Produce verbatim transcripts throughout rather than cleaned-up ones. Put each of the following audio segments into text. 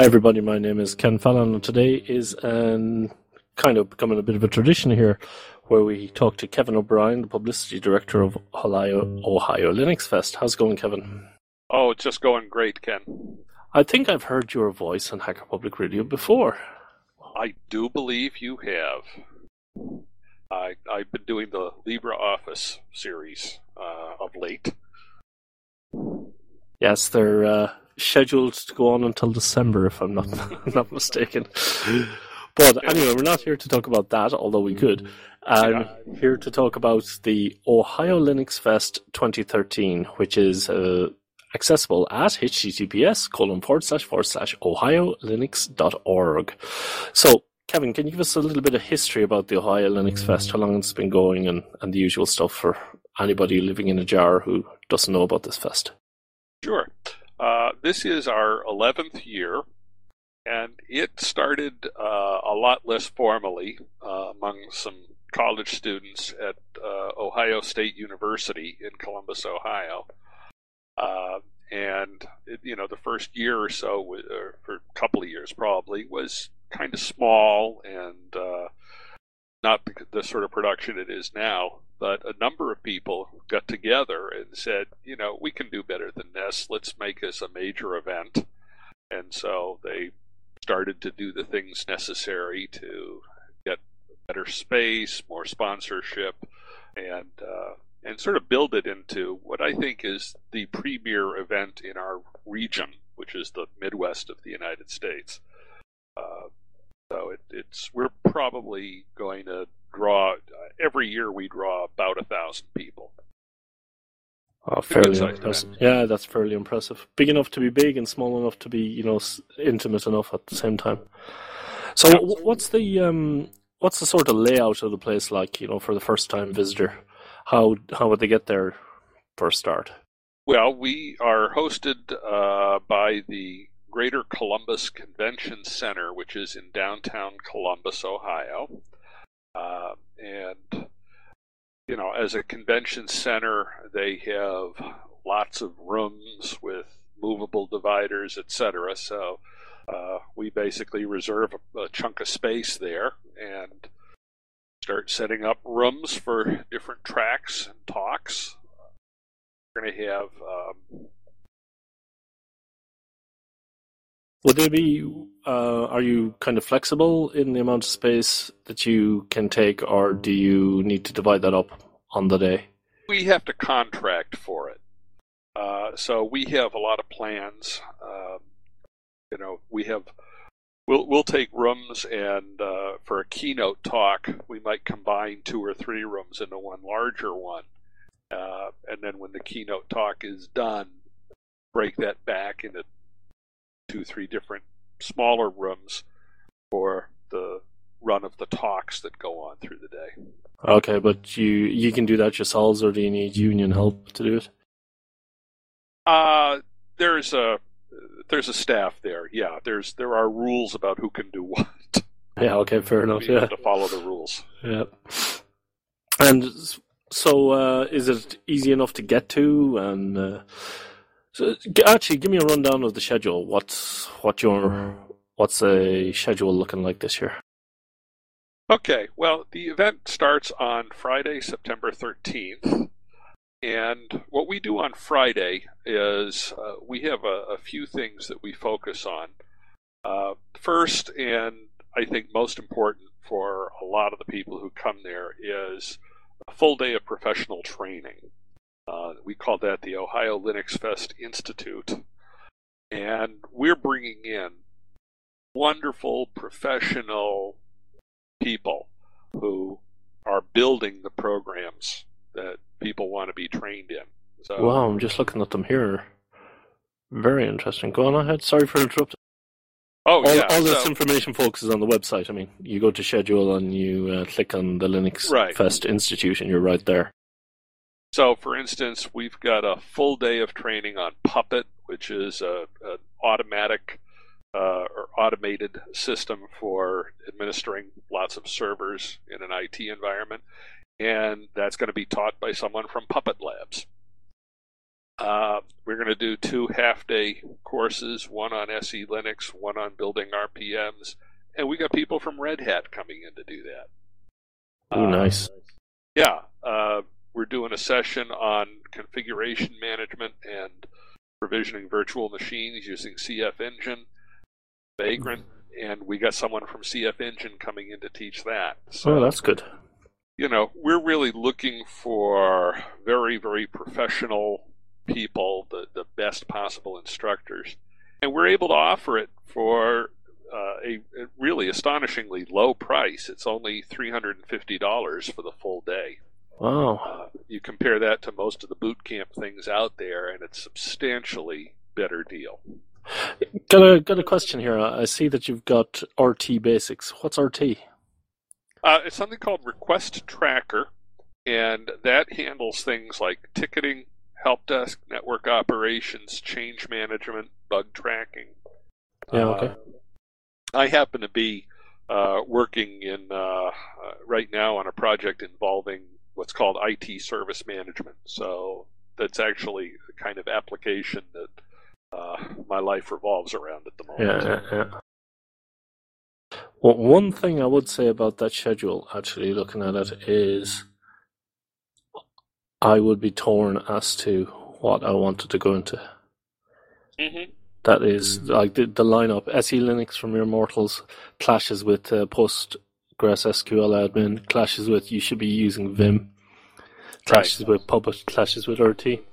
Hi everybody, my name is Ken Fallon and today is an, kind of becoming a bit of a tradition here where we talk to Kevin O'Brien, the Publicity Director of Ohio, Ohio Linux Fest. How's it going, Kevin? Oh, it's just going great, Ken. I think I've heard your voice on Hacker Public Radio before. I do believe you have. I, I've been doing the LibreOffice series uh, of late. Yes, they're uh, scheduled to go on until December, if I'm not not mistaken. But anyway, we're not here to talk about that, although we could. I'm yeah. here to talk about the Ohio Linux Fest twenty thirteen, which is uh, accessible at https colon forward slash forward slash ohiolinux.org. So, Kevin, can you give us a little bit of history about the Ohio Linux Fest, how long it's been going, and, and the usual stuff for anybody living in a jar who doesn't know about this fest? Sure. Uh, this is our eleventh year, and it started uh, a lot less formally uh, among some college students at uh, Ohio State University in Columbus, Ohio. Uh, and, it, you know, the first year or so, or for a couple of years probably, was kind of small and uh, not the, the sort of production it is now. But a number of people got together and said, you know, we can do better than this. Let's make this a major event. And so they started to do the things necessary to get better space, more sponsorship, and uh, and sort of build it into what I think is the premier event in our region, which is the Midwest of the United States. Uh, so it, it's we're probably going to draw, uh, every year we draw about a thousand people. Oh, fairly impressive. Yeah, that's fairly impressive. Big enough to be big and small enough to be, you know, intimate enough at the same time. So, yeah. what's the um, what's the sort of layout of the place like? You know, for the first time visitor, how how would they get there for a start? Well, we are hosted uh, by the Greater Columbus Convention Center, which is in downtown Columbus, Ohio. Uh, and, you know, as a convention center, they have lots of rooms with movable dividers, et cetera. So uh, we basically reserve a, a chunk of space there and start setting up rooms for different tracks and talks. We're going to have... Um, Would they be, uh, are you kind of flexible in the amount of space that you can take, or do you need to divide that up on the day? We have to contract for it. Uh, so we have a lot of plans. Uh, you know, we have, we'll, we'll take rooms and uh, for a keynote talk, we might combine two or three rooms into one larger one. Uh, and then when the keynote talk is done, break that back into two, three different smaller rooms for the run of the talks that go on through the day. Okay, but you you can do that yourselves, or do you need union help to do it? Uh there's a there's a staff there. Yeah, there's there are rules about who can do what. Yeah. Okay. Fair enough. We yeah. have to follow the rules. Yeah. And so, uh, is it easy enough to get to? And uh, So, actually, give me a rundown of the schedule. What's what your what's the schedule looking like this year? Okay, well, the event starts on Friday, September thirteenth, and what we do on Friday is uh, we have a, a few things that we focus on. Uh, first, and I think most important for a lot of the people who come there, is a full day of professional training. Uh, we call that the Ohio Linux Fest Institute, and we're bringing in wonderful professional people who are building the programs that people want to be trained in. So, wow, I'm just looking at them here. Very interesting. Go on ahead. Sorry for interrupting. Oh, all, yeah. All this so, information, folks, is on the website. I mean, you go to schedule and you uh, click on the Linux right. Fest Institute, and you're right there. So, for instance, we've got a full day of training on Puppet, which is a, an automatic uh, or automated system for administering lots of servers in an I T environment, and that's going to be taught by someone from Puppet Labs. Uh, we're going to do two half-day courses, one on S E Linux, one on building R P Ms, and we got people from Red Hat coming in to do that. Oh, nice. Uh, yeah, uh, we're doing a session on configuration management and provisioning virtual machines using C F Engine, Vagrant, and we got someone from C F Engine coming in to teach that. So, oh, that's good. You know, we're really looking for very, very professional people, the, the best possible instructors, and we're able to offer it for uh, a, a really astonishingly low price. It's only three hundred fifty dollars for the full day. Wow. Uh, you compare that to most of the boot camp things out there, and it's a substantially better deal. Got a got a question here. I see that you've got R T Basics. What's R T? Uh, it's something called Request Tracker, and that handles things like ticketing, help desk, network operations, change management, bug tracking. Yeah, okay. Uh, I happen to be uh, working in uh, uh, right now on a project involving what's called I T service management. So that's actually the kind of application that uh, my life revolves around at the moment. Yeah, yeah, yeah. Well, one thing I would say about that schedule, actually, looking at it, is I would be torn as to what I wanted to go into. Mm-hmm. That is, like, the, the lineup, S E Linux from Mere Mortals clashes with uh, Postgres S Q L admin, clashes with you should be using Vim, clashes Right. with Puppet, clashes with R T.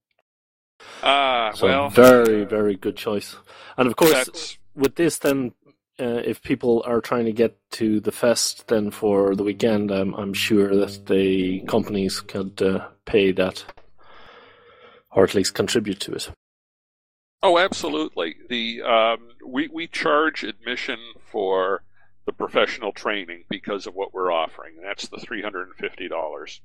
Ah, So well, very, very good choice. And of course, that's with this then, uh, if people are trying to get to the fest then for the weekend, um, I'm sure that the companies could uh, pay that, or at least contribute to it. oh, absolutely. The um, we we charge admission for the professional training because of what we're offering. That's the three hundred and fifty dollars.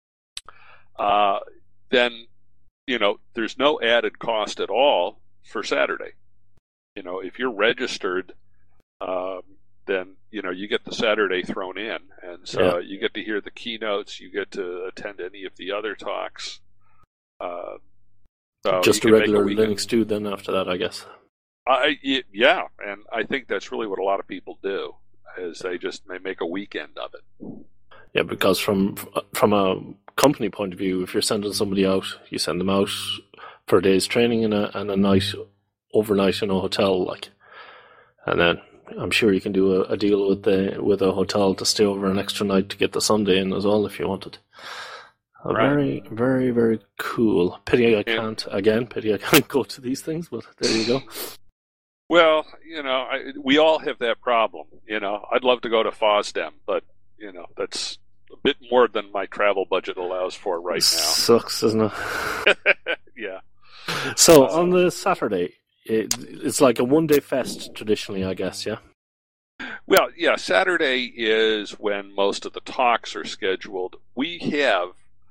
Uh, then, you know, there's no added cost at all for Saturday. You know, if you're registered, um, then you know you get the Saturday thrown in, and so Yeah. you get to hear the keynotes. You get to attend any of the other talks. Uh, so Just you a can make regular weekend- Linux dude then after that, I guess. I, y- yeah, and I think that's really what a lot of people do, is they just they make a weekend of it. Yeah, because from from a company point of view, if you're sending somebody out, you send them out for a day's training and a and a night overnight in a hotel, like, and then I'm sure you can do a, a deal with the with a hotel to stay over an extra night to get the Sunday in as well if you wanted. Uh, Right. Very, very, very cool. Pity I can't again. Pity I can't go to these things, but there you go. Well, you know, I, we all have that problem. You know, I'd love to go to FOSDEM, but you know, that's a bit more than my travel budget allows for right now. Sucks, doesn't it? Yeah. So on the Saturday, it, it's like a one-day fest traditionally, I guess. Yeah. Well, yeah, Saturday is when most of the talks are scheduled. We have,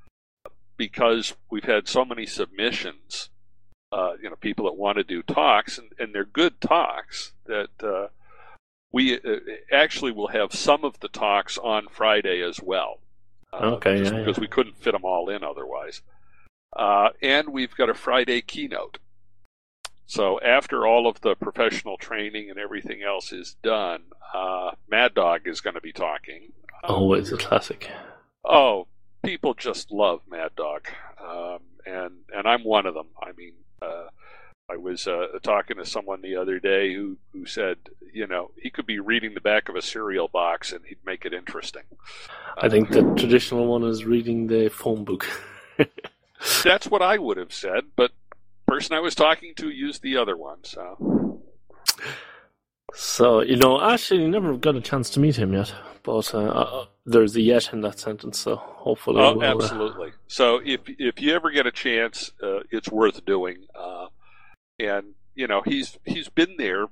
because we've had so many submissions, uh, you know, people that want to do talks, and, and they're good talks, that uh, we uh, actually will have some of the talks on Friday as well. Uh, Okay, just yeah, because yeah. we couldn't fit them all in otherwise. Uh, and we've got a Friday keynote. So after all of the professional training and everything else is done, uh, Mad Dog is going to be talking. Always a classic. Oh, people just love Mad Dog, um, and and I'm one of them. I mean, uh, I was uh, talking to someone the other day who, who said, you know, he could be reading the back of a cereal box and he'd make it interesting. I think the traditional one is reading the phone book. That's what I would have said, but the person I was talking to used the other one, so... So, you know, actually, you never got a chance to meet him yet, but uh, uh, there's a yet in that sentence, so hopefully Oh, we'll, uh, absolutely. So if if you ever get a chance, uh, it's worth doing. Uh, and you know, he's he's been there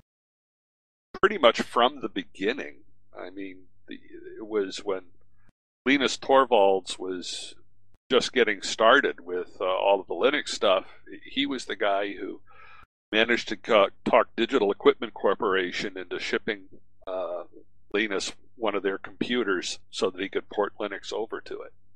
pretty much from the beginning. I mean, the, it was when Linus Torvalds was just getting started with uh, all of the Linux stuff. He was the guy who managed to co- talk Digital Equipment Corporation into shipping uh, Linus one of their computers so that he could port Linux over to it.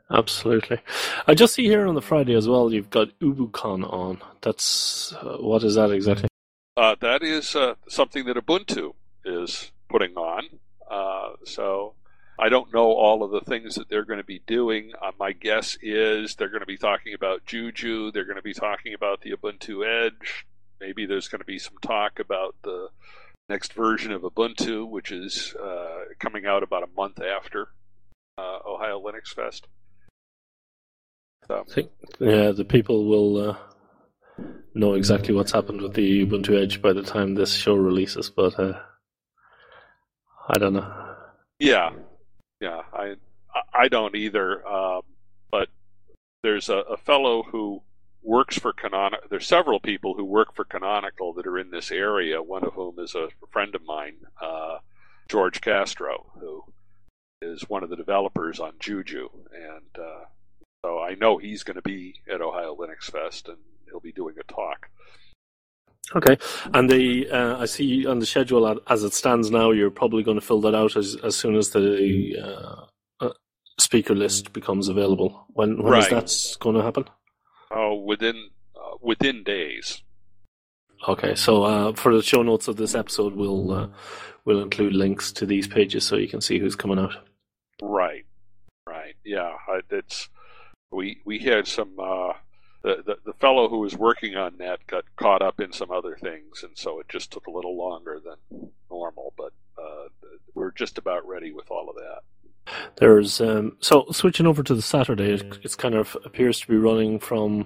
Absolutely. I just see here on the Friday as well, you've got UbuCon on. That's, uh, what is that exactly? Uh, that is uh, something that Ubuntu is putting on. Uh, so I don't know all of the things that they're going to be doing. Uh, my guess is they're going to be talking about Juju. They're going to be talking about the Ubuntu Edge. Maybe there's going to be some talk about the next version of Ubuntu, which is uh, coming out about a month after uh, Ohio Linux Fest. So. I think, yeah, the people will uh, know exactly what's happened with the Ubuntu Edge by the time this show releases, but uh, I don't know. Yeah, yeah, I I don't either. Um, but there's a, a fellow who works for Canonical. There's several people who work for Canonical that are in this area. One of whom is a friend of mine, uh, George Castro, who is one of the developers on Juju, and uh, so I know he's going to be at Ohio Linux Fest, and he'll be doing a talk. Okay, and the uh, I see on the schedule as it stands now, you're probably going to fill that out as as soon as the uh, uh, speaker list becomes available. When when right. is that going to happen? Oh, within uh, within days. Okay, so uh, for the show notes of this episode, we'll uh, we'll include links to these pages so you can see who's coming out. Right, right, yeah. It's we we had some. Uh, The, the the fellow who was working on that got caught up in some other things, and so it just took a little longer than normal. But uh, we're just about ready with all of that. There's um, so switching over to the Saturday, it it's kind of appears to be running from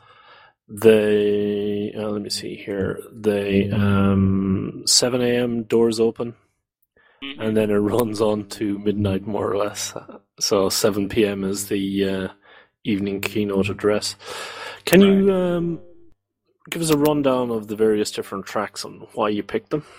the uh, let me see here the um, seven a.m. doors open, mm-hmm. and then it runs on to midnight more or less. So seven p.m. is the uh, evening keynote address. Can right. you um, give us a rundown of the various different tracks and why you picked them?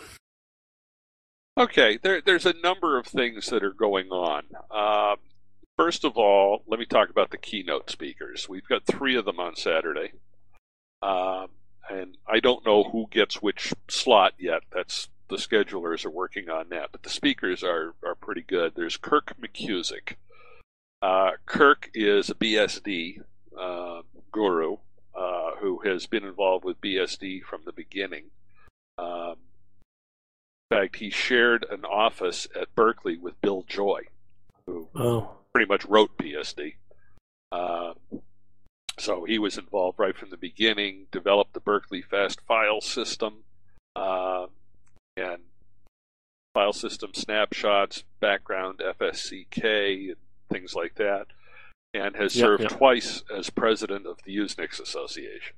Okay, there, there's a number of things that are going on. Uh, first of all, let me talk about the keynote speakers. We've got three of them on Saturday. Um, and I don't know who gets which slot yet. That's the schedulers are working on that. But the speakers are, are pretty good. There's Kirk McKusick. Uh, Kirk is a B S D uh, guru uh, who has been involved with B S D from the beginning. Um, in fact, he shared an office at Berkeley with Bill Joy, who oh. pretty much wrote B S D. Uh, so he was involved right from the beginning, developed the Berkeley Fast file system, uh, and file system snapshots, background F S C K, and things like that, and has yep, served yep. twice as president of the Usenix Association.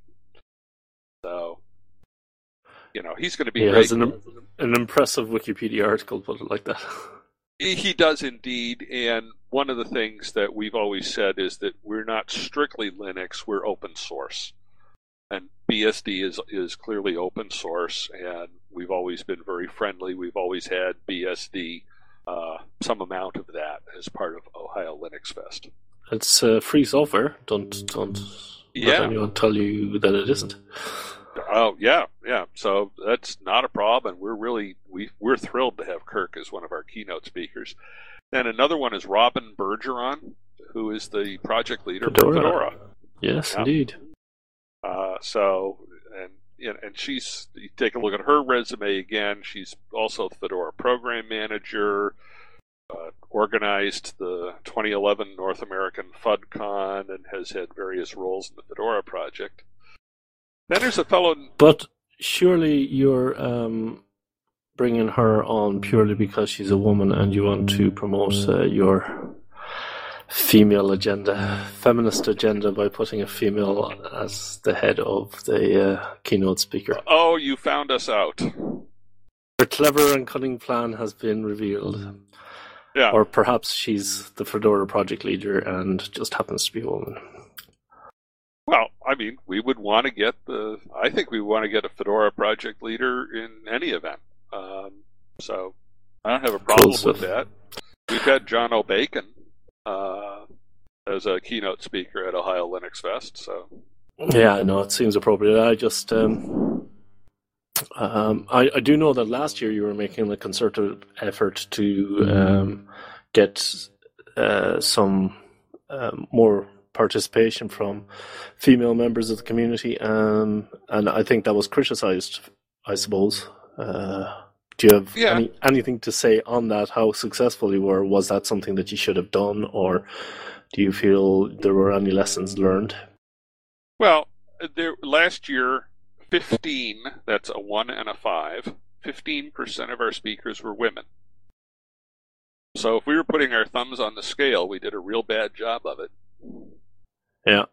So, you know, he's going to be he great. has an, an impressive Wikipedia article, put it like that. He does indeed, and one of the things that we've always said is that we're not strictly Linux, we're open source. And B S D is is clearly open source, and we've always been very friendly. We've always had B S D, uh, some amount of that as part of Ohio Linux Fest. It's uh, free software. Don't don't yeah. let anyone tell you that it isn't. Oh yeah, yeah. So that's not a problem. We're really we we're thrilled to have Kirk as one of our keynote speakers. And another one is Robin Bergeron, who is the project leader Fedora. for Fedora. Yes, yeah. indeed. Uh, so and and she's you take a look at her resume again. She's also the Fedora program manager. Uh, organized the twenty eleven North American FudCon and has had various roles in the Fedora project. Then there's a fellow... But surely you're um, bringing her on purely because she's a woman and you want to promote uh, your female agenda, feminist agenda, by putting a female as the head of the uh, keynote speaker. Oh, you found us out. Her clever and cunning plan has been revealed. Yeah. Or perhaps she's the Fedora project leader and just happens to be a woman. Well, I mean, we would want to get the... I think we want to get a Fedora project leader in any event. Um, so I don't have a problem cool with that. We've had John O'Bacon uh, as a keynote speaker at Ohio Linux Fest. So yeah, no, it seems appropriate. I just... Um, um, I, I do know that last year you were making a concerted effort to um, get uh, some um, more participation from female members of the community, um, and I think that was criticised, I suppose. Uh, do you have Yeah. any, anything to say on that, how successful you were? Was that something that you should have done, or do you feel there were any lessons learned? Well, there, last year, fifteen, that's a one and a five, fifteen percent of our speakers were women. So if we were putting our thumbs on the scale, we did a real bad job of it. Yeah.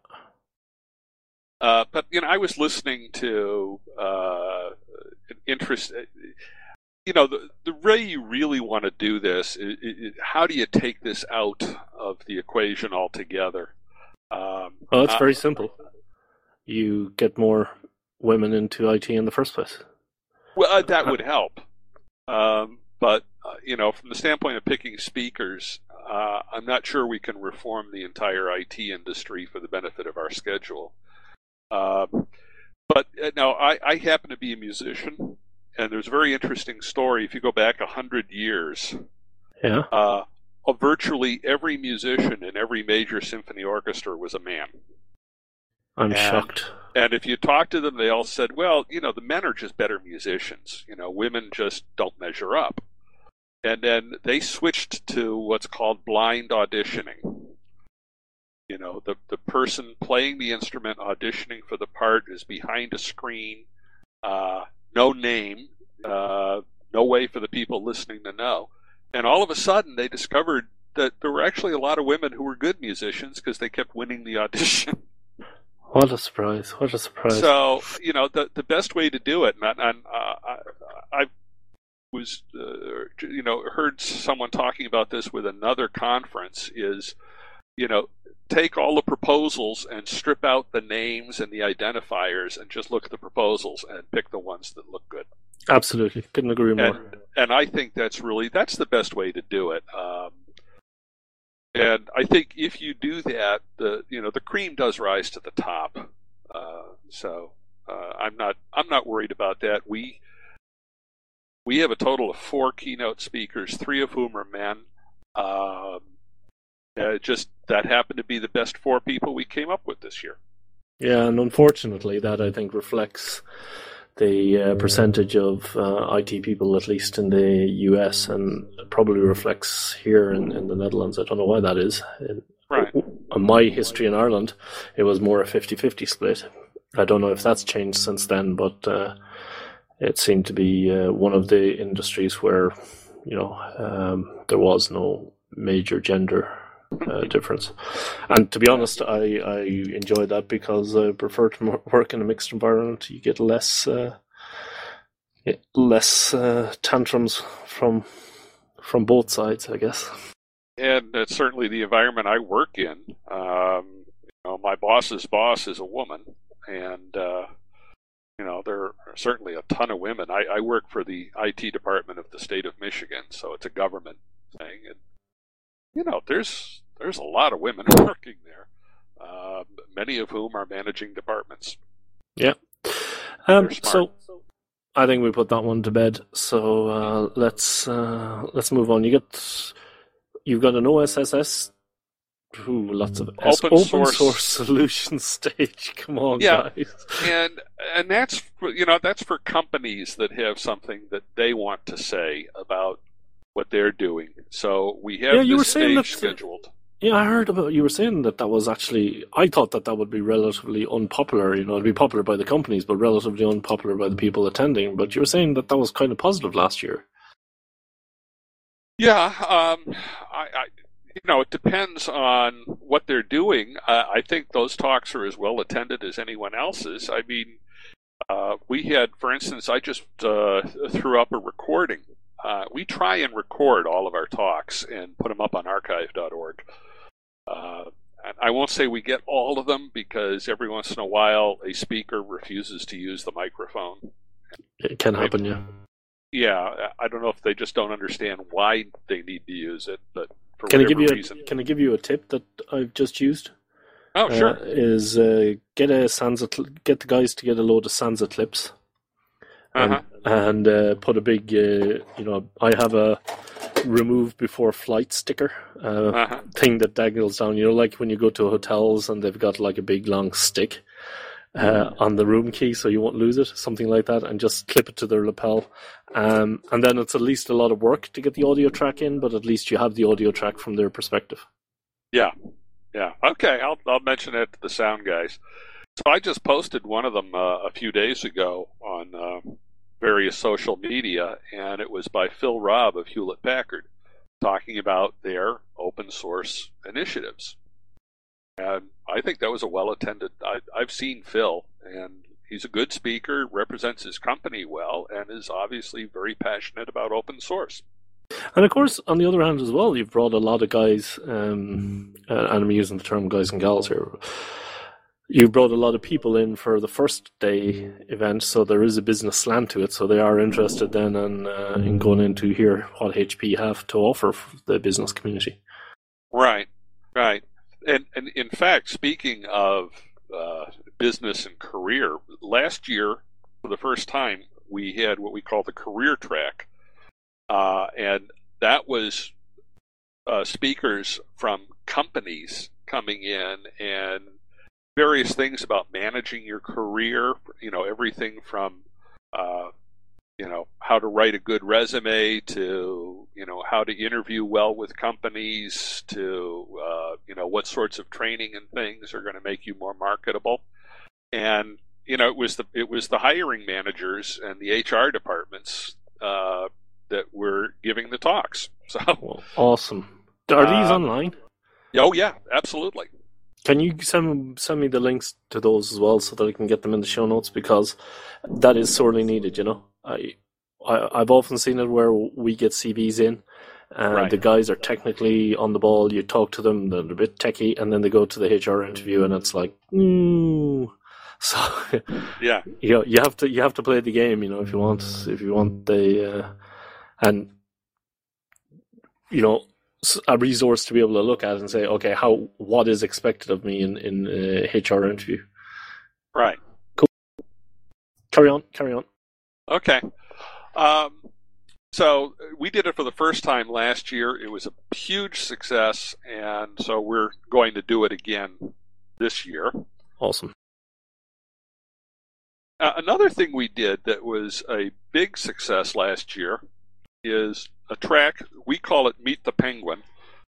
Uh, but, you know, I was listening to uh, an interest. You know, the, the way you really want to do this, is, is, how do you take this out of the equation altogether? Um, Well, it's uh, very simple. You get more women into I T in the first place. Well, uh, that would help. Um, but, uh, you know, from the standpoint of picking speakers, uh, I'm not sure we can reform the entire I T industry for the benefit of our schedule. Um, but uh, now, I, I happen to be a musician, and there's a very interesting story. If you go back a hundred years, Yeah. uh, uh, virtually every musician in every major symphony orchestra was a man. I'm And- shocked. And if you talk to them, they all said, well, you know, the men are just better musicians. You know, women just don't measure up. And then they switched to what's called blind auditioning. You know, the, the person playing the instrument, auditioning for the part, is behind a screen, uh, no name, uh, no way for the people listening to know. And all of a sudden, they discovered that there were actually a lot of women who were good musicians because they kept winning the audition. What a surprise. What a surprise. So, you know, the the best way to do it, and, and uh, I, I was, uh, you know, heard someone talking about this with another conference, is, you know, take all the proposals and strip out the names and the identifiers and just look at the proposals and pick the ones that look good. Absolutely. Couldn't agree more. And, and I think that's really, that's the best way to do it. Um, And I think if you do that, the you know the cream does rise to the top. Uh, so uh, I'm not I'm not worried about that. We we have a total of four keynote speakers, three of whom are men. Um, uh, just that happened to be the best four people we came up with this year. Yeah, and unfortunately, that I think reflects the uh, percentage of uh, I T people, at least in the U S, and it probably reflects here in, in the Netherlands. I don't know why that is. In, Right. in my history in Ireland, it was more a fifty-fifty split. I don't know if that's changed since then, but uh, it seemed to be uh, one of the industries where, you know, um, there was no major gender uh, difference. And to be honest, I, I enjoy that because I prefer to mo- work in a mixed environment. You get less uh, get less uh, tantrums from from both sides, I guess. And it's certainly the environment I work in. Um, you know, my boss's boss is a woman, and uh, you know there are certainly a ton of women. I, I work for the I T department of the state of Michigan, so it's a government thing, and you know there's there's a lot of women working there, uh, many of whom are managing departments. Yeah. Um, They're smart. so I think we put that one to bed. So uh, let's uh, let's move on. You get you've got an O S S S. Ooh, lots of S- Open open source. source solution stage. Come on, Yeah. guys. and and that's for, you know that's for companies that have something that they want to say about what they're doing. So we have Yeah, you this were saying stage that- scheduled. Yeah, I heard about you were saying that that was actually. I thought that that would be relatively unpopular. You know, it'd be popular by the companies, but relatively unpopular by the people attending. But you were saying that that was kind of positive last year. Yeah, um, I, I, you know, it depends on what they're doing. Uh, I think those talks are as well attended as anyone else's. I mean, uh, we had, for instance, I just uh, threw up a recording. Uh, we try and record all of our talks and put them up on archive dot org. Uh, and I won't say we get all of them because every once in a while a speaker refuses to use the microphone. It can happen, yeah. Yeah, I don't know if they just don't understand why they need to use it, but for Can I whatever give you reason. a, Can I give you a tip that I've just used? Oh, sure. Uh, is uh, get a Sansa cl- get the guys to get a load of Sansa clips, and, Uh-huh. and uh, put a big. Uh, you know, I have a remove before flight sticker uh, Uh-huh. thing that dangles down. You know, like when you go to hotels and they've got like a big long stick uh, on the room key so you won't lose it, something like that, and just clip it to their lapel. Um, and then it's at least a lot of work to get the audio track in, but at least you have the audio track from their perspective. Yeah, yeah. Okay, I'll I'll mention it to the sound guys. So I just posted one of them uh, a few days ago on uh, various social media, and it was by Phil Robb of Hewlett Packard, talking about their open source initiatives. And I think that was a well-attended. I, I've seen Phil, and he's a good speaker, represents his company well, and is obviously very passionate about open source. And of course, on the other hand as well, you've brought a lot of guys, um, and I'm using the term guys and gals here. You brought a lot of people in for the first day event, so there is a business slant to it. So they are interested then in, uh, in going in to hear what H P have to offer for the business community. Right, right. And, and in fact, speaking of uh, business and career, last year, for the first time, we had what we call the career track. Uh, and that was uh, speakers from companies coming in and various things about managing your career, you know, everything from, uh, you know, how to write a good resume to, you know, how to interview well with companies to, uh, you know, what sorts of training and things are going to make you more marketable. And, you know, it was the, it was the hiring managers and the H R departments uh, that were giving the talks. So well, awesome. Are these uh, online? Oh, yeah, absolutely. Can you send send me the links to those as well so that I can get them in the show notes, because that is sorely needed, you know. I, I, I've often seen it where we get C Vs in, and right. the guys are technically on the ball, you talk to them, they're a bit techie, and then they go to the H R interview and it's like, mm. So yeah, you know, you have to you have to play the game, you know, if you want if you want the uh, and you know, a resource to be able to look at and say, okay, how what is expected of me in in a H R interview. Right. Cool. Carry on. Carry on. Okay. Um, so we did it for the first time last year. It was a huge success, and so we're going to do it again this year. Awesome. Uh, another thing we did that was a big success last year is a track, we call it Meet the Penguin.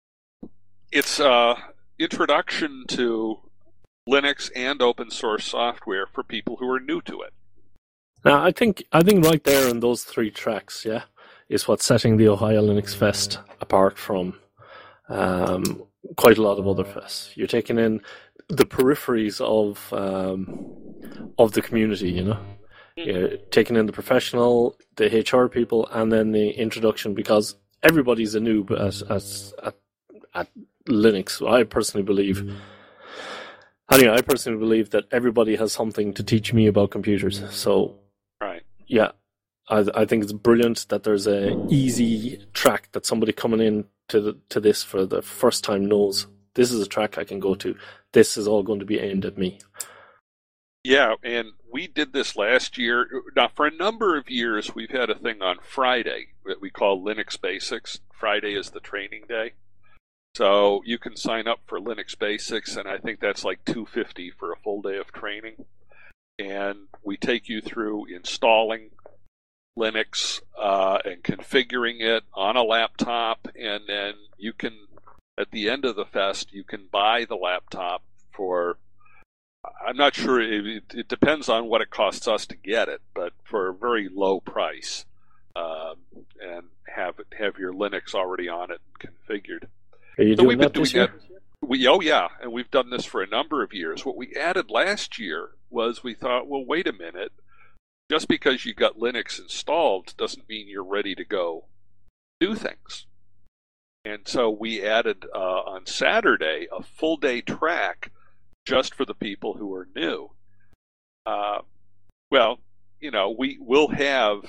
It's an introduction to Linux and open source software for people who are new to it. Now, I think I think right there in those three tracks, yeah, is what's setting the Ohio Linux Fest apart from um, quite a lot of other fests. You're taking in the peripheries of um, of the community, you know. You're taking in the professional, the H R people, and then the introduction, because everybody's a noob at at, at, at Linux. I personally believe. Anyway, I personally believe that everybody has something to teach me about computers. So, right, yeah, I I think it's brilliant that there's a easy track that somebody coming in to the, to this for the first time knows this is a track I can go to. This is all going to be aimed at me. Yeah, and we did this last year. Now, for a number of years, we've had a thing on Friday that we call Linux Basics. Friday is the training day. So you can sign up for Linux Basics, and I think that's like two hundred fifty dollars for a full day of training. And we take you through installing Linux uh, and configuring it on a laptop, and then you can, at the end of the fest, you can buy the laptop for, I'm not sure, it, it depends on what it costs us to get it, but for a very low price, um, and have it, have your Linux already on it and configured. Are you so doing we've been that doing this year? that. We, oh yeah, and we've done this for a number of years. What we added last year was we thought, well, wait a minute. Just because you got Linux installed doesn't mean you're ready to go do things. And so we added uh, on Saturday a full day track just for the people who are new. Uh, well, you know, we will have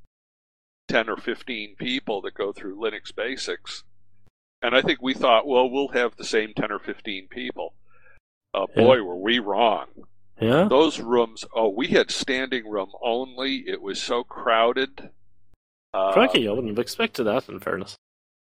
ten or fifteen people that go through Linux Basics. And I think we thought, well, we'll have the same ten or fifteen people. Uh, boy, yeah. were we wrong. Yeah. Those rooms, oh, we had standing room only. It was so crowded. Uh, Cracky, I wouldn't have expected that, in fairness.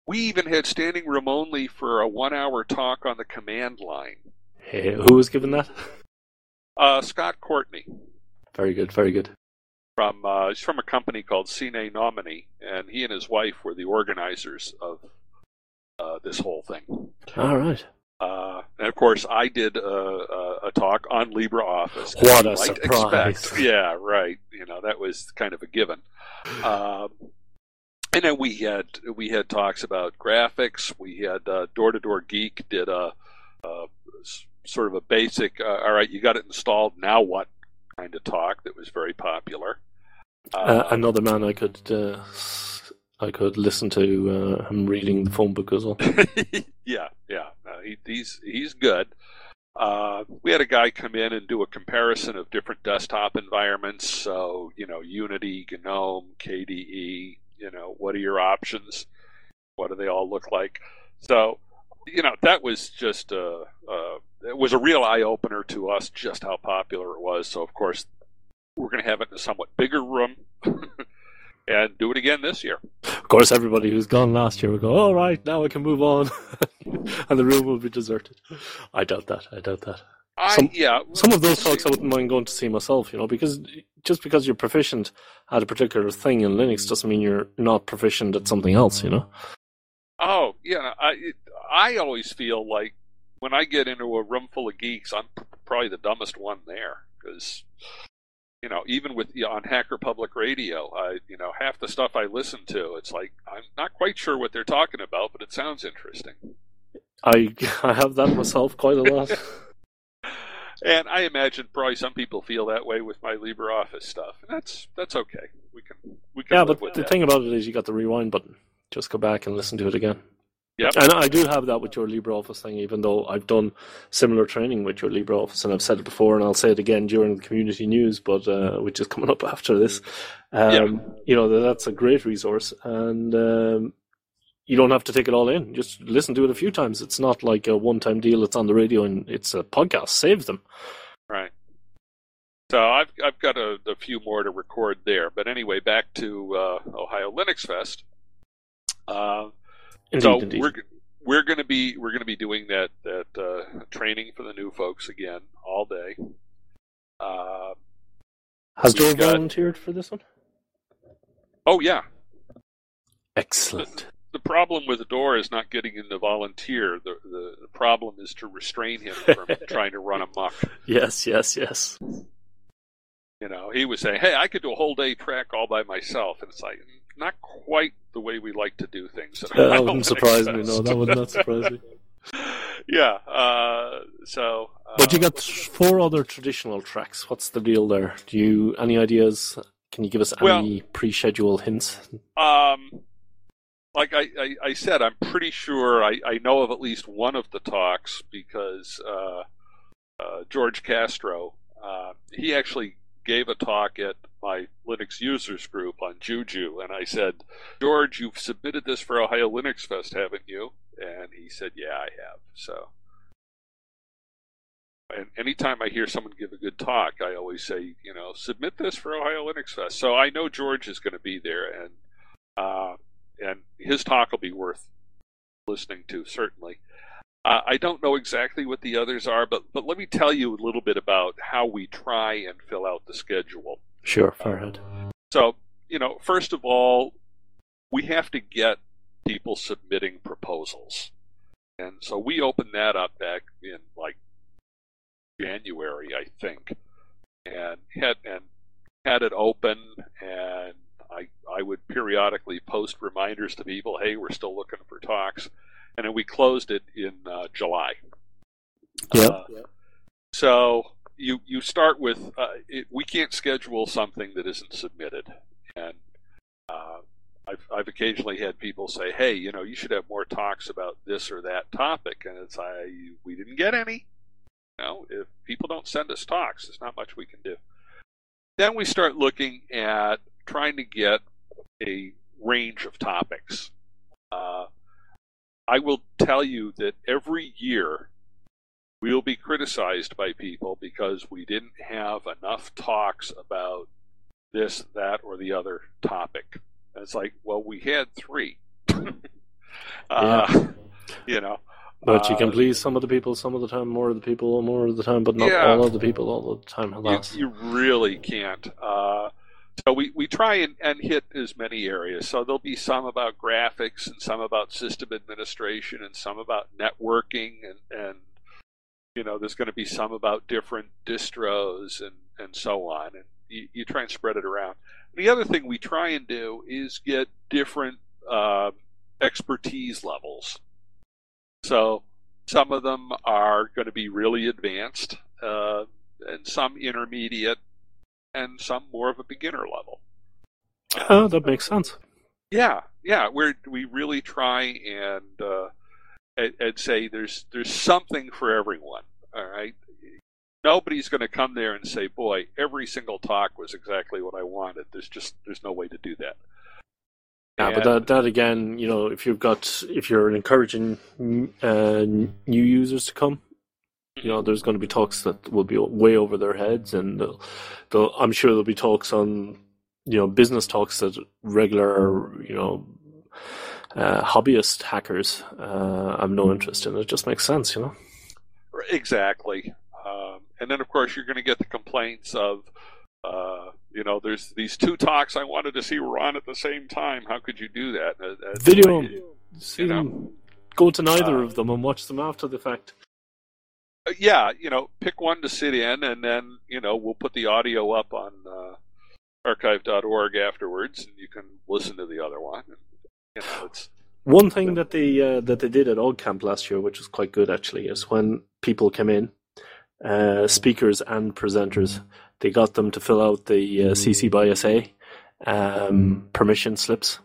We even had standing room only for a one-hour talk on the command line. Hey, who was given that? Uh, Scott Courtney. Very good, very good. From uh, he's from a company called Sine Nomine, and he and his wife were the organizers of uh, this whole thing. All right. Uh, and of course, I did a, a, a talk on LibreOffice. What a surprise! Expect. Yeah, right. You know, that was kind of a given. Um, and then we had we had talks about graphics. We had uh, Door to Door Geek did a, a sort of a basic. Uh, all right, you got it installed. Now what? Kind of talk that was very popular. Uh, Uh, another man I could uh, I could listen to uh, him reading the phone book as well. yeah, yeah, uh, he, he's he's good. Uh, we had a guy come in and do a comparison of different desktop environments. So you know, Unity, GNOME, K D E. You know, what are your options? What do they all look like? So you know, that was just a, a it was a real eye opener to us just how popular it was. So of course, we're going to have it in a somewhat bigger room. And do it again this year. Of course, everybody who's gone last year will go, all right, now I can move on. And the room will be deserted. I doubt that. I doubt that. I, some, yeah. some of those talks I wouldn't mind going to see myself, you know, because just because you're proficient at a particular thing in Linux doesn't mean you're not proficient at something else, you know? Oh, yeah. I, it, I always feel like when I get into a room full of geeks, I'm probably the dumbest one there. Because... You know, even with you know, on Hacker Public Radio, I you know half the stuff I listen to, it's like I'm not quite sure what they're talking about, but it sounds interesting. I I have that myself quite a lot. And I imagine probably some people feel that way with my LibreOffice stuff, and that's that's okay. We can we can yeah, live but with the that. thing about it is you got the rewind button. Just go back and listen to it again. Yep. And I do have that with your LibreOffice thing, even though I've done similar training with your LibreOffice, and I've said it before, and I'll say it again during the community news, but uh, which is coming up after this. Um, Yeah. You know, that's a great resource, and um, you don't have to take it all in. Just listen to it a few times. It's not like a one-time deal. It's on the radio, and it's a podcast. Save them. Right. So I've I've got a, a few more to record there, but anyway, back to uh, Ohio Linux Fest. Uh, Indeed, so indeed. we're we're going to be we're going to be doing that that uh, training for the new folks again all day. Uh, Has Joe we've got- volunteered for this one? oh yeah, Excellent. the problem with Dor is not getting him to volunteer. The, the the problem is to restrain him from trying to run amok. Yes, yes, yes. You know, he was saying, "Hey, I could do a whole day track all by myself," and it's like not quite the way we like to do things. at Uh, that Ohio wouldn't Linux surprise me. Fest. No, that would not surprise me. yeah. Uh, so, uh, But you got four other traditional tracks. What's the deal there? Do you any ideas? Can you give us Well- any pre-schedule hints? Um, like I, I, I said, I'm pretty sure I, I know of at least one of the talks because uh, uh, George Castro, uh, he actually gave a talk at my Linux users group on Juju, and I said, George, you've submitted this for Ohio Linux Fest, haven't you? And he said, yeah, I have. So, and anytime I hear someone give a good talk, I always say, you know, submit this for Ohio Linux Fest. So I know George is going to be there, and uh, and his talk will be worth listening to, certainly. Uh, I don't know exactly what the others are, but, but let me tell you a little bit about how we try and fill out the schedule. Sure, far ahead. So, you know, first of all, we have to get people submitting proposals. And so we opened that up back in like January, I think, and had and had it open, and I I would periodically post reminders to people, hey, we're still looking for talks, and then we closed it in uh, July. Yep. Uh, so you you start with uh, it, we can't schedule something that isn't submitted, and uh, I've I've occasionally had people say, hey, you know, you should have more talks about this or that topic, and it's I we didn't get any. You know, if people don't send us talks, there's not much we can do. Then we start looking at trying to get a range of topics. Uh, I will tell you that every year we'll be criticized by people because we didn't have enough talks about this, that, or the other topic. And it's like, well, we had three. Uh, yeah. You know. But you can Uh, please some of the people some of the time, more of the people more of the time, but not yeah, all of the people all of the time. you, Alas. you really can't. Uh, so we, we try and, and hit as many areas. So there'll be some about graphics and some about system administration and some about networking and, and you know, there's going to be some about different distros and, and so on. And you, you try and spread it around. The other thing we try and do is get different uh, expertise levels. So some of them are going to be really advanced, uh, and some intermediate, and some more of a beginner level. Oh, that makes sense. Yeah, yeah. We we really try and uh, and, and say there's there's something for everyone. All right. Nobody's going to come there and say, "Boy, every single talk was exactly what I wanted." There's just there's no way to do that. Yeah, but that, that again, you know, if you've got, if you're encouraging uh, new users to come, you know, there's going to be talks that will be way over their heads, and they'll, they'll, I'm sure there'll be talks on, you know, business talks that regular, you know, uh, hobbyist hackers uh, have no interest in. It just makes sense, you know. Exactly, um, and then of course you're going to get the complaints of. Uh, you know, there's these two talks I wanted to see were on at the same time. How could you do that? Uh, Video them. See you know, them. Go to neither uh, of them and watch them after the fact. Yeah, you know, pick one to sit in, and then, you know, we'll put the audio up on uh, archive dot org afterwards, and you can listen to the other one. And, you know, it's one thing that they uh, that they did at OggCamp last year, which was quite good actually, is when people came in, uh, speakers and presenters, they got them to fill out the uh, C C by S A um, permission slips.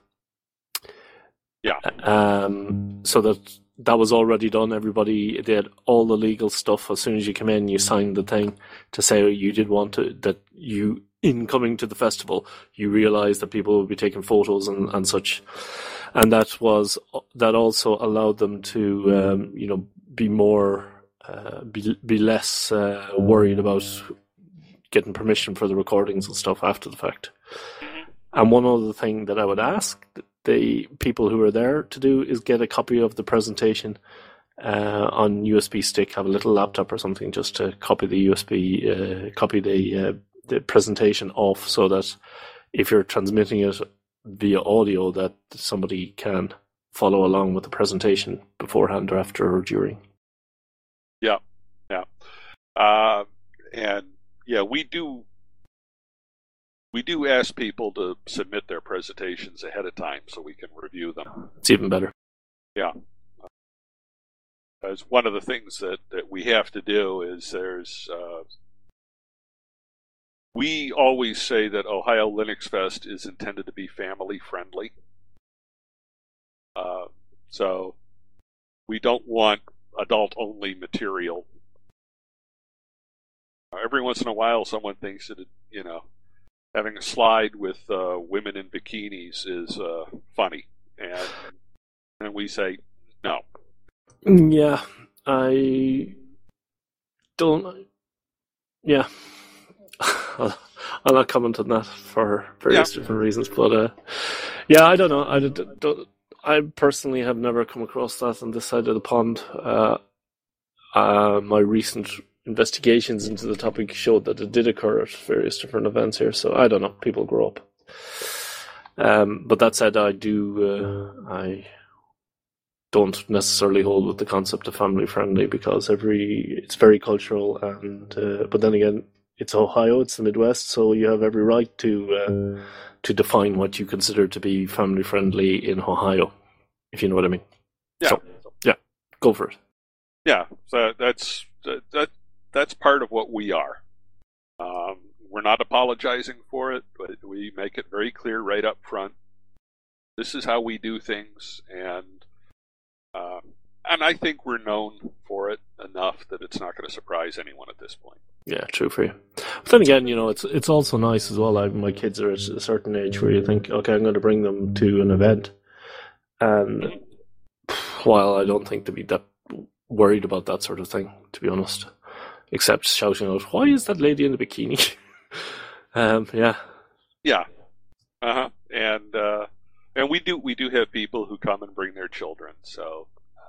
Yeah. Um, so that that was already done. Everybody did all the legal stuff. As soon as you come in, you signed the thing to say you did want to, that you, in coming to the festival, you realised that people would be taking photos and, and such. And that was, that also allowed them to, um, you know, be more, uh, be, be less uh, worried about getting permission for the recordings and stuff after the fact. And one other thing that I would ask the people who are there to do is get a copy of the presentation uh, on U S B stick, have a little laptop or something just to copy the U S B, uh, copy the uh, the presentation off, so that if you're transmitting it via audio, that somebody can follow along with the presentation beforehand or after or during. Yeah, yeah. Uh, and yeah, we do we do ask people to submit their presentations ahead of time so we can review them. It's even better. Yeah. As one of the things that, that we have to do is there's uh, we always say that Ohio Linux Fest is intended to be family friendly. Uh, so we don't want adult only material. Every once in a while someone thinks that, it, you know, having a slide with uh, women in bikinis is uh, funny. And, and we say, no. Yeah, I don't. Yeah, I'll, I'll not comment on that for various yeah. different reasons. But uh, yeah, I don't know. I don't, I personally have never come across that on this side of the pond. Uh, uh, my recent investigations into the topic showed that it did occur at various different events here. So I don't know. People grow up. Um, but that said, I do. Uh, I. don't necessarily hold with the concept of family friendly, because every it's very cultural, and uh, but then again, it's Ohio, it's the Midwest, so you have every right to uh, to define what you consider to be family friendly in Ohio, if you know what I mean. Yeah. So, yeah, go for it. Yeah, so that's that, that that's part of what we are. Um, we're not apologizing for it, but we make it very clear right up front. This is how we do things, and Uh, and I think we're known for it enough that it's not going to surprise anyone at this point. Yeah, true for you. But then again, you know, it's it's also nice as well. I, my kids are at a certain age where you think, okay, I'm going to bring them to an event, and while I don't think to be that worried about that sort of thing, to be honest, except shouting out, "Why is that lady in a bikini?" um, yeah, yeah, uh huh, and. Uh, And we do we do have people who come and bring their children. So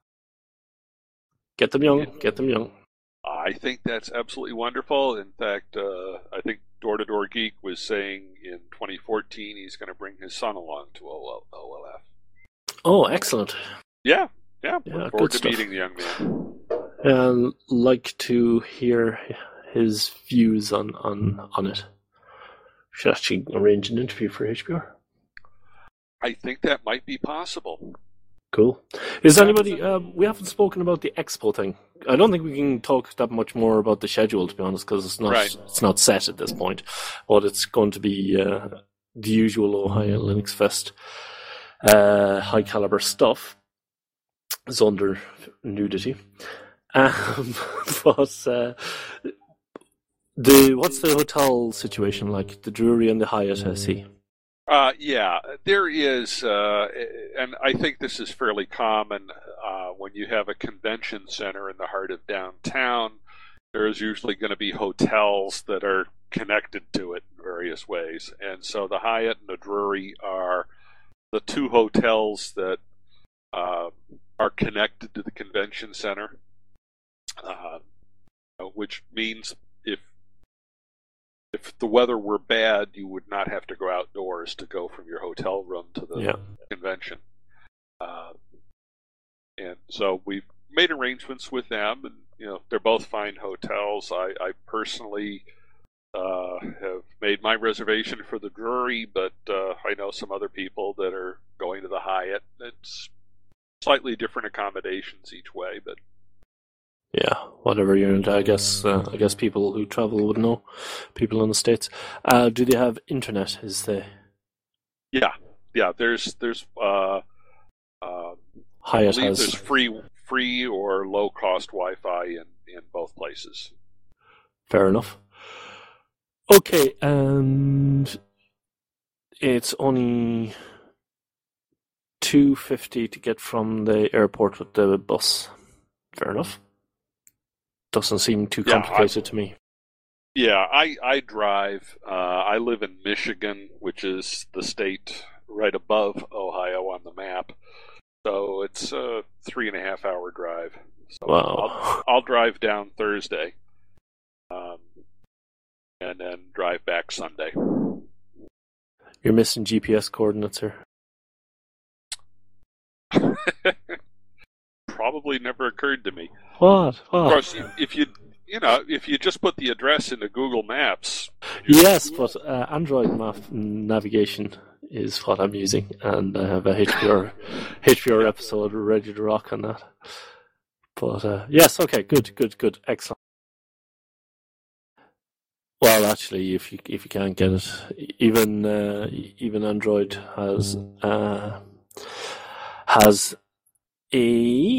get them young. Get them young. I think that's absolutely wonderful. In fact, uh, I think Door to Door Geek was saying in twenty fourteen he's going to bring his son along to O L F. Oh, excellent. Yeah, yeah. yeah Look forward to stuff. meeting the young man. And like to hear his views on, on, on it. We should actually arrange an interview for H B R. I think that might be possible. Cool. Is anybody? Uh, we haven't spoken about the expo thing. I don't think we can talk that much more about the schedule, to be honest, because it's not right. it's not set at this point. But it's going to be uh, the usual Ohio Linux Fest, uh, high caliber stuff. It's under nudity, um, but uh, the what's the hotel situation like? The Drury and the Hyatt, I see. Uh, yeah, there is, uh, and I think this is fairly common uh, when you have a convention center in the heart of downtown. There's usually going to be hotels that are connected to it in various ways. And so the Hyatt and the Drury are the two hotels that uh, are connected to the convention center, uh, which means if If the weather were bad, you would not have to go outdoors to go from your hotel room to the yeah. convention. Uh, and so we've made arrangements with them, and you know they're both fine hotels. I, I personally uh, have made my reservation for the Drury, but uh, I know some other people that are going to the Hyatt. It's slightly different accommodations each way, but. Yeah, whatever you're into, I guess. Uh, I guess people who travel would know. People in the States. Uh, do they have internet? Is they? Yeah, yeah. There's there's. Uh, uh, Hyatt I believe has there's free free or low cost Wi-Fi in, in both places. Fair enough. Okay, and it's only two fifty to get from the airport with the bus. Fair enough. Doesn't seem too complicated yeah, I, to me. Yeah, I, I drive. Uh, I live in Michigan, which is the state right above Ohio on the map. So it's a three and a half hour drive. So wow. I'll, I'll drive down Thursday um, and then drive back Sunday. You're missing G P S coordinates here. Probably never occurred to me. What? What? Of course, if you you know if you just put the address into Google Maps. Yes, but uh, Android map navigation is what I'm using, and I have a H P R H P R episode ready to rock on that. But uh, yes, okay, good, good, good, excellent. Well, actually, if you if you can't get it, even uh, even Android has uh, has a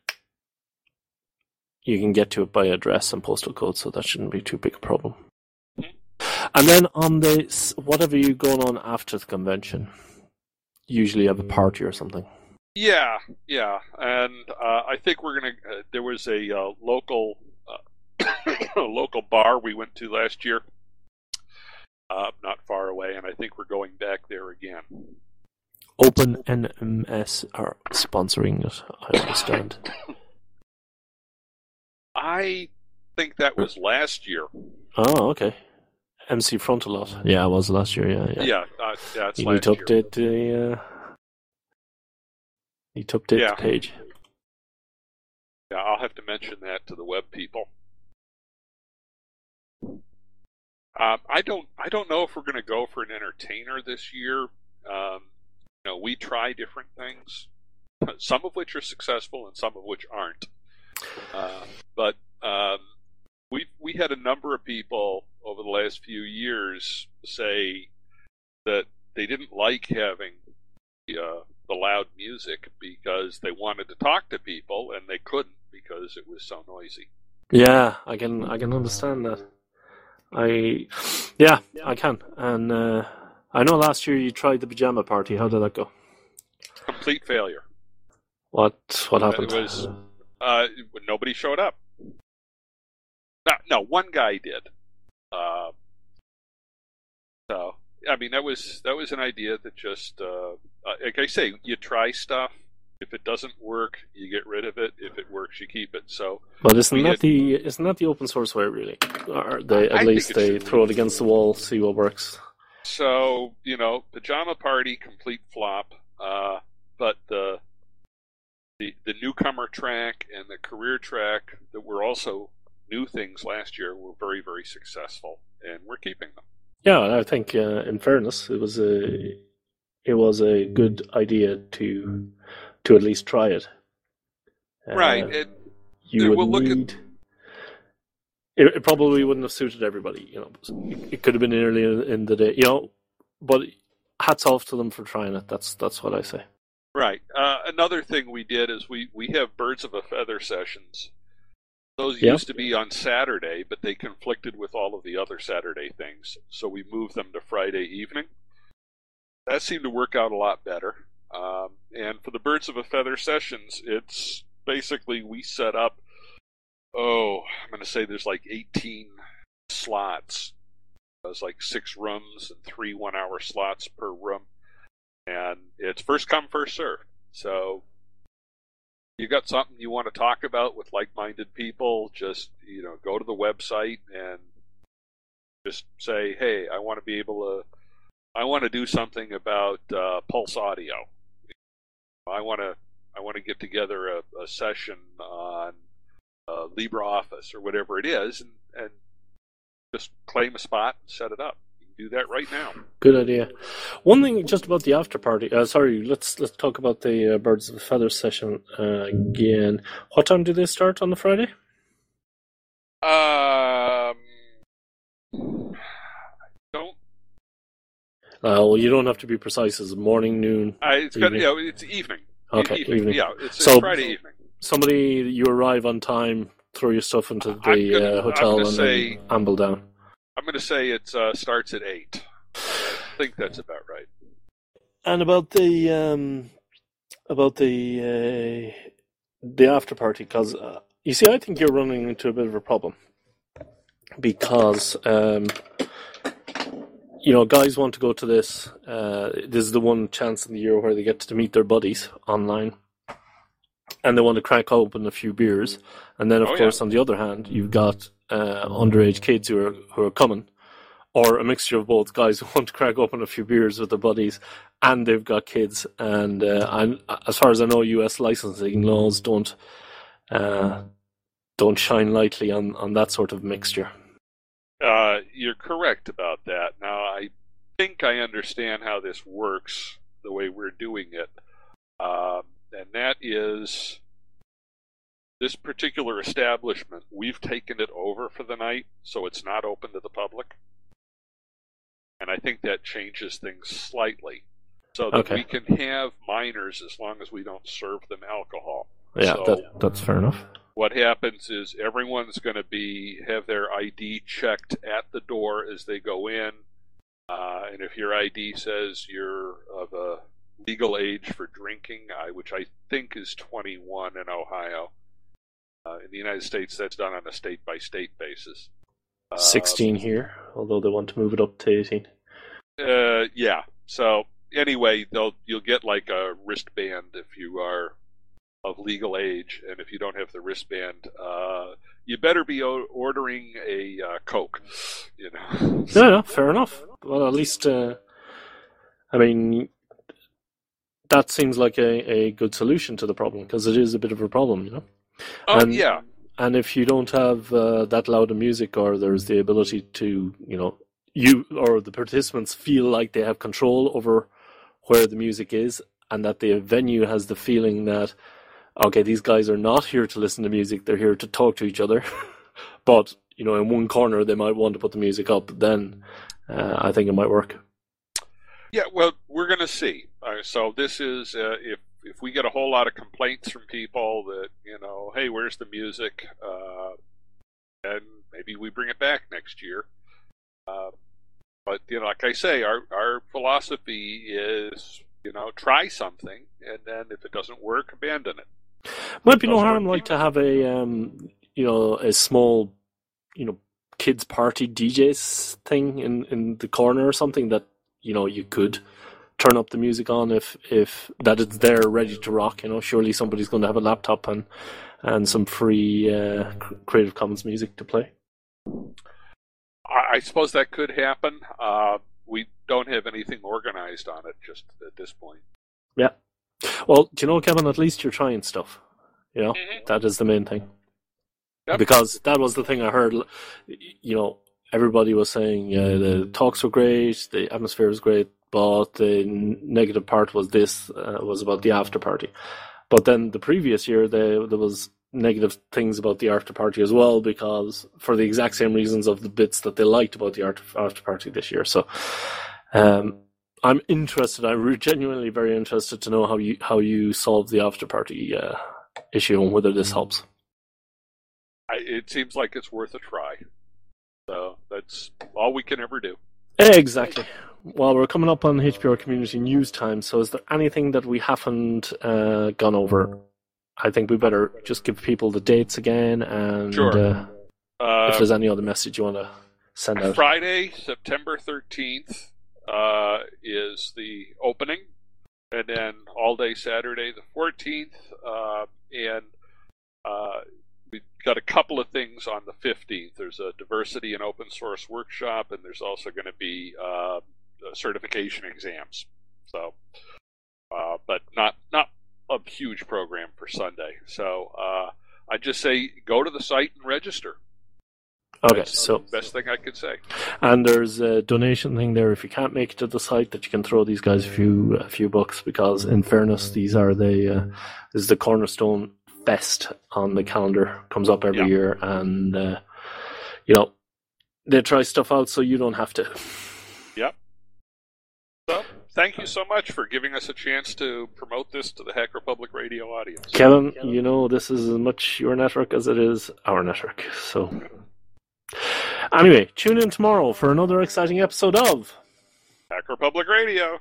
you can get to it by address and postal code, so that shouldn't be too big a problem. And then on the whatever you going on after the convention, usually you have a party or something. Yeah, yeah, and uh, I think we're gonna. Uh, there was a uh, local uh, local bar we went to last year, uh, not far away, and I think we're going back there again. Open N M S are sponsoring it, I understand. I think that was last year. Oh, okay. M C Frontalot. Yeah, it was last year, yeah. Yeah, yeah uh, that's you last need to year. update the, uh, you need to update yeah. the page. Yeah, I'll have to mention that to the web people. Um, I don't I don't know if we're going to go for an entertainer this year. Um, you know, we try different things, some of which are successful and some of which aren't. Uh, but um, we we had a number of people over the last few years say that they didn't like having the, uh, the loud music because they wanted to talk to people and they couldn't because it was so noisy. Yeah, I can I can understand that. I yeah, I can. And uh, I know last year you tried the pajama party. How did that go? Complete failure. What what happened? It was uh, nobody showed up. No, no, one guy did. Uh, so I mean, that was that was an idea that just uh, uh, like I say, you try stuff. If it doesn't work, you get rid of it. If it works, you keep it. So, but isn't that had, the isn't that the open source way really? Or they I, at I least they throw be. it against the wall, see what works. So you know, Pajama Party, complete flop. Uh, but the the the newcomer track and the career track that were also new things last year were very very successful, and we're keeping them. Yeah, I think uh, in fairness, it was a it was a good idea to to at least try it. Right. Uh, it, you would we'll look need. At... It, it probably wouldn't have suited everybody, you know. It, it could have been early in, in the day, you know. But hats off to them for trying it. That's that's what I say. Right. Uh, another thing we did is we, we have Birds of a Feather sessions. Those yeah. used to be on Saturday, but they conflicted with all of the other Saturday things, so we moved them to Friday evening. That seemed to work out a lot better. Um, and for the Birds of a Feather sessions, it's basically we set up, oh, I'm going to say there's like eighteen slots. There's like six rooms and three one-hour slots per room. And it's first come, first served. So you got something you want to talk about with like-minded people, just, you know, go to the website and just say, hey, I want to be able to, I want to do something about uh, Pulse Audio. I want to, I want to get together a, a session on uh, LibreOffice or whatever it is, and, and just claim a spot and set it up. You can do that right now. Good idea. One thing just about the after party. Uh, sorry, let's let's talk about the uh, Birds of a Feather session uh, again. What time do they start on the Friday? Um, don't. Uh, well, you don't have to be precise. Is it morning, noon? I, it's got, you know, it's evening. Okay, evening. evening. Yeah, it's, so it's Friday evening. Somebody, you arrive on time, throw your stuff into the gonna, uh, hotel, and say, then amble down. I'm going to say it uh, starts at eight. I think that's about right. And about the um, about the uh, the after party, because uh, you see, I think you're running into a bit of a problem because um, you know, guys want to go to this. Uh, this is the one chance in the year where they get to meet their buddies online, and they want to crack open a few beers. And then, of oh, course, yeah. on the other hand, you've got uh, underage kids who are who are coming, or a mixture of both. Guys who want to crack open a few beers with their buddies, and they've got kids. And uh, I'm, as far as I know, U S licensing laws don't uh, don't shine lightly on, on that sort of mixture. Uh, you're correct about that. Now, I think I understand how this works the way we're doing it, um, and that is. This particular establishment, we've taken it over for the night, so it's not open to the public. And I think that changes things slightly. So that okay. we can have minors as long as we don't serve them alcohol. Yeah, so that, that's fair enough. What happens is everyone's going to be have their I D checked at the door as they go in. Uh, and if your I D says you're of a legal age for drinking, I, which I think is twenty-one in Ohio, Uh, in the United States, that's done on a state-by-state basis. Uh, sixteen here, although they want to move it up to eighteen. Uh, yeah. So anyway, they'll you'll get like a wristband if you are of legal age, and if you don't have the wristband, uh, you better be o- ordering a uh, Coke. You know. No, no, fair enough. Well, at least, uh, I mean, that seems like a, a good solution to the problem, because it is a bit of a problem, you know. Oh, and, yeah. And if you don't have uh, that loud of music, or there's the ability to, you know, you or the participants feel like they have control over where the music is, and that the venue has the feeling that, okay, these guys are not here to listen to music, they're here to talk to each other. But, you know, in one corner they might want to put the music up, then uh, I think it might work. Yeah, well, we're going to see. Uh, so this is, uh, if if we get a whole lot of complaints from people that, you know, hey, where's the music? Uh, and maybe we bring it back next year. Uh, but, you know, like I say, our, our philosophy is, you know, try something, and then if it doesn't work, abandon it. Might be no harm, like, to have a, um, you know, a small, you know, kids party D Js thing in, in the corner or something that, you know, you could turn up the music on if if that it's there ready to rock. You know, surely somebody's going to have a laptop and and some free uh, Creative Commons music to play. I suppose that could happen. Uh, we don't have anything organized on it just at this point. Yeah. Well, do you know, Kevin, at least you're trying stuff. You know, mm-hmm. That is the main thing. Yep. Because that was the thing I heard. You know, everybody was saying uh, the talks were great, the atmosphere was great, but the negative part was this, uh, was about the after party. But then the previous year, they, there was negative things about the after party as well, because for the exact same reasons of the bits that they liked about the after party this year. So um, I'm interested. I'm genuinely very interested to know how you how you solve the after party uh, issue and whether this helps. I, it seems like it's worth a try. So that's all we can ever do. Exactly. Well, we're coming up on H P R Community News time, so is there anything that we haven't uh, gone over? I think we better just give people the dates again, and sure. uh, uh, if there's any other message you want to send out. Friday, September thirteenth, uh, is the opening, and then all day Saturday the fourteenth, uh, and uh, we've got a couple of things on the fifteenth. There's a diversity and open source workshop, and there's also going to be uh, certification exams. So, uh, but not not. a huge program for Sunday. So uh, I just say go to the site and register. Okay, That's so the best thing I could say. And there's a donation thing there if you can't make it to the site, that you can throw these guys a few a few bucks, because in fairness, these are the uh, this is the Cornerstone Fest on the calendar. Comes up every yeah. year, and uh, you know, they try stuff out so you don't have to. Yep. So thank you so much for giving us a chance to promote this to the Hacker Public Radio audience. Kevin, you know, this is as much your network as it is our network. So, anyway, tune in tomorrow for another exciting episode of Hacker Public Radio.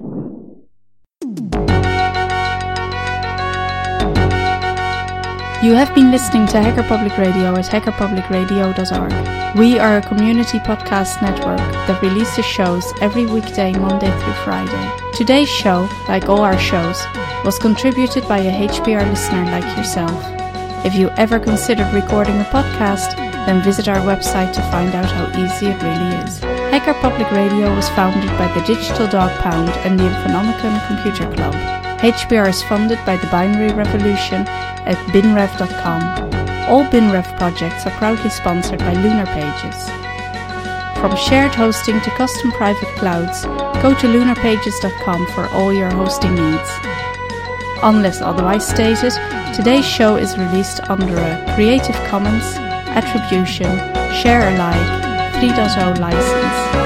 You have been listening to Hacker Public Radio at hacker public radio dot org. We are a community podcast network that releases shows every weekday, Monday through Friday. Today's show, like all our shows, was contributed by a H P R listener like yourself. If you ever considered recording a podcast, then visit our website to find out how easy it really is. Hacker Public Radio was founded by the Digital Dog Pound and the Infonomicon Computer Club. H P R is funded by the Binary Revolution at bin rev dot com. All BinRev projects are proudly sponsored by Lunar Pages. From shared hosting to custom private clouds, go to lunar pages dot com for all your hosting needs. Unless otherwise stated, today's show is released under a Creative Commons Attribution Share Alike three point oh license.